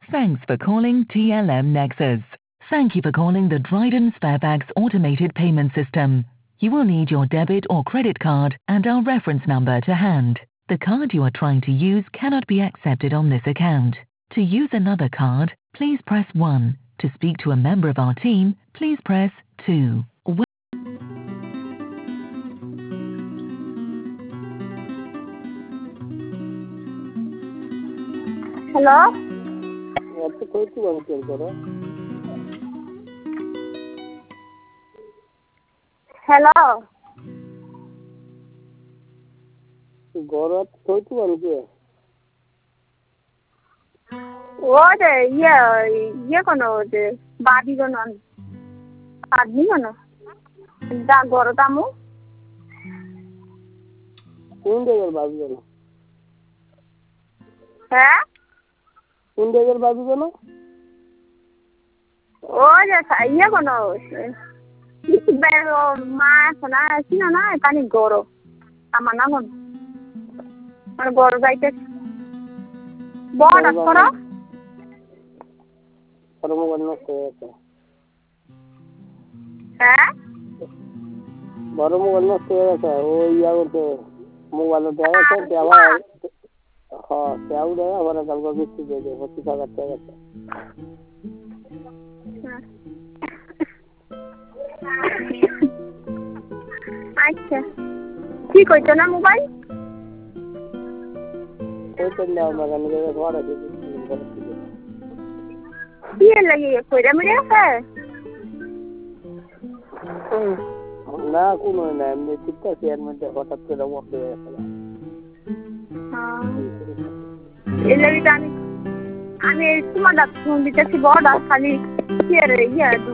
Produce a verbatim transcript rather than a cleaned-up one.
Thanks for calling T L M Nexus. Thank you for calling the Dryden Sparebags automated payment system. You will need your debit or credit card and our reference number to hand. The card you are trying to use cannot be accepted on this account. To use another card, please press one. To speak to a member of our team, please press two. Hello? Hello? Gorat thoi tu anu ke? What? Yeah, yeah, kono je. Babi kono. Babi kono. Da gorotamu? Koon degar babi kono? Eh? Koon degar babi kono? Oh, yeah, yeah, kono. Pero mas na sino na kani goro. Tama na kono. Ano goro gaite? Bon, askoro? Paramo ganna se se. Eh? Paramo ganna se se. O iya urte mobile te aaya se te awa. हाँ क्या उड़ा है हमारा कल को किसी दे दे वो किसा करते हैं अच्छा ठीक हो चला मोबाइल कोई तो ना मगर मुझे थोड़ा सी ये लगी है कोई रेमेडी है ना कौन है ना मैं कितना शेयर में तो हटा के रहो पे ele আমি আমি তোমার ডাক্তার দিতেছি বড় খালি কি রে ইয়া